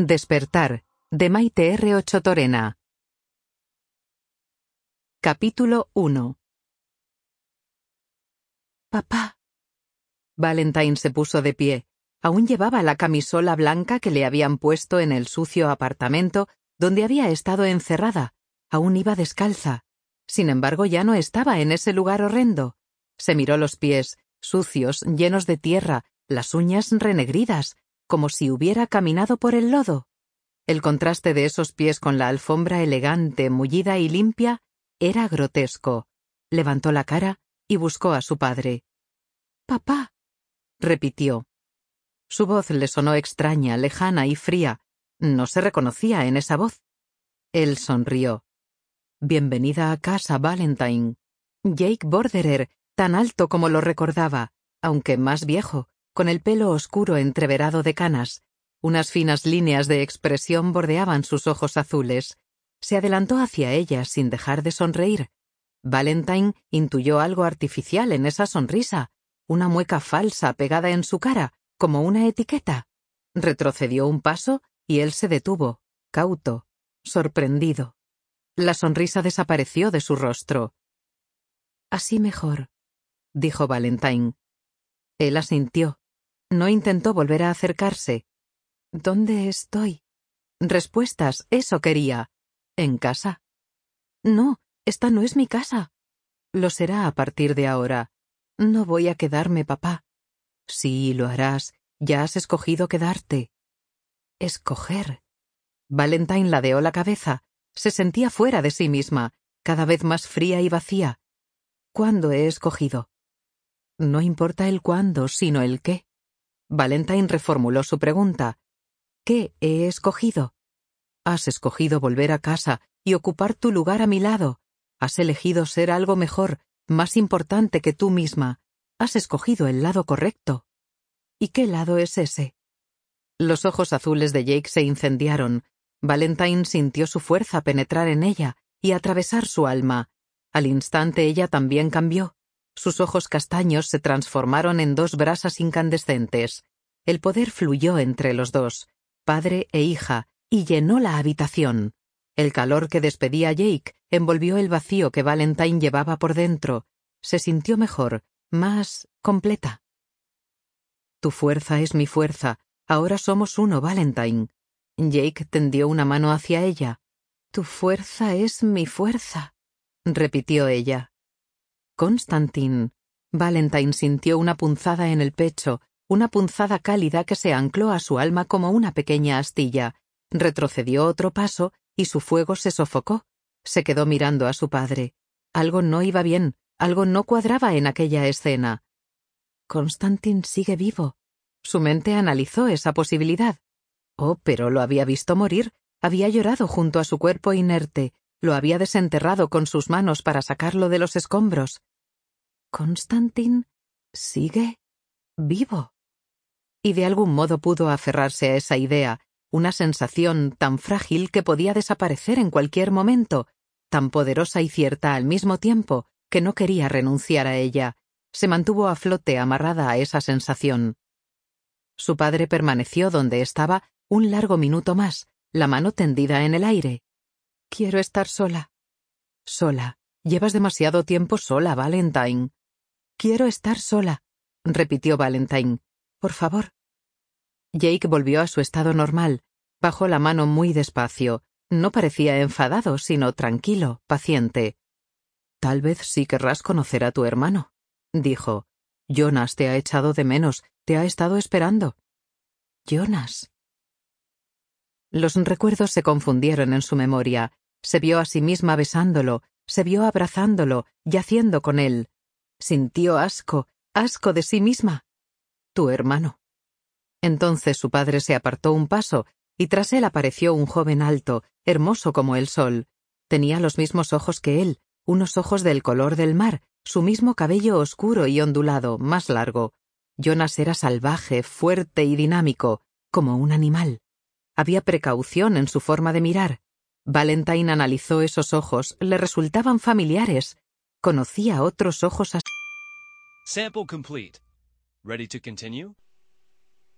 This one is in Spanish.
Despertar, de Maite R. Ochotorena. Capítulo 1. Papá. Valentine se puso de pie. Aún llevaba la camisola blanca que le habían puesto en el sucio apartamento donde había estado encerrada. Aún iba descalza. Sin embargo, ya no estaba en ese lugar horrendo. Se miró los pies, sucios, llenos de tierra, las uñas renegridas, como si hubiera caminado por el lodo. El contraste de esos pies con la alfombra elegante, mullida y limpia era grotesco. Levantó la cara y buscó a su padre. «Papá», repitió. Su voz le sonó extraña, lejana y fría. No se reconocía en esa voz. Él sonrió. «Bienvenida a casa, Valentine». Jake Borderer, tan alto como lo recordaba, aunque más viejo, con el pelo oscuro entreverado de canas. Unas finas líneas de expresión bordeaban sus ojos azules. Se adelantó hacia ella sin dejar de sonreír. Valentine intuyó algo artificial en esa sonrisa, una mueca falsa pegada en su cara, como una etiqueta. Retrocedió un paso y él se detuvo, cauto, sorprendido. La sonrisa desapareció de su rostro. «Así mejor», dijo Valentine. Él asintió. No intentó volver a acercarse. «¿Dónde estoy?» Respuestas, eso quería. «¿En casa?» «No, esta no es mi casa». «Lo será a partir de ahora». «No voy a quedarme, papá». «Sí, lo harás. Ya has escogido quedarte». «Escoger». Valentine ladeó la cabeza. Se sentía fuera de sí misma, cada vez más fría y vacía. «¿Cuándo he escogido?» «No importa el cuándo, sino el qué». Valentine reformuló su pregunta. «¿Qué he escogido?» «Has escogido volver a casa y ocupar tu lugar a mi lado. Has elegido ser algo mejor, más importante que tú misma. Has escogido el lado correcto». «¿Y qué lado es ese?» Los ojos azules de Jake se incendiaron. Valentine sintió su fuerza penetrar en ella y atravesar su alma. Al instante ella también cambió. Sus ojos castaños se transformaron en dos brasas incandescentes. El poder fluyó entre los dos, padre e hija, y llenó la habitación. El calor que despedía Jake envolvió el vacío que Valentine llevaba por dentro. Se sintió mejor, más completa. «Tu fuerza es mi fuerza. Ahora somos uno, Valentine». Jake tendió una mano hacia ella. «Tu fuerza es mi fuerza», repitió ella. «Constantine». Valentine sintió una punzada en el pecho, una punzada cálida que se ancló a su alma como una pequeña astilla. Retrocedió otro paso y su fuego se sofocó. Se quedó mirando a su padre. Algo no iba bien, algo no cuadraba en aquella escena. «Constantine sigue vivo». Su mente analizó esa posibilidad. Oh, pero lo había visto morir. Había llorado junto a su cuerpo inerte. Lo había desenterrado con sus manos para sacarlo de los escombros. «Constantine sigue vivo». Y de algún modo pudo aferrarse a esa idea, una sensación tan frágil que podía desaparecer en cualquier momento, tan poderosa y cierta al mismo tiempo, que no quería renunciar a ella. Se mantuvo a flote amarrada a esa sensación. Su padre permaneció donde estaba un largo minuto más, la mano tendida en el aire. «Quiero estar sola». «Sola. Llevas demasiado tiempo sola, Valentine». «Quiero estar sola», repitió Valentine. «Por favor». Jake volvió a su estado normal. Bajó la mano muy despacio. No parecía enfadado, sino tranquilo, paciente. «Tal vez sí querrás conocer a tu hermano», dijo. «Jonas te ha echado de menos, te ha estado esperando». «Jonas». Los recuerdos se confundieron en su memoria. Se vio a sí misma besándolo, se vio abrazándolo, yaciendo con él. Sintió asco, asco de sí misma. «Tu hermano». Entonces su padre se apartó un paso, y tras él apareció un joven alto, hermoso como el sol. Tenía los mismos ojos que él, unos ojos del color del mar, su mismo cabello oscuro y ondulado, más largo. Jonas era salvaje, fuerte y dinámico, como un animal. Había precaución en su forma de mirar. Valentine analizó esos ojos, le resultaban familiares. Conocía otros ojos así. Sample complete. Ready to continue?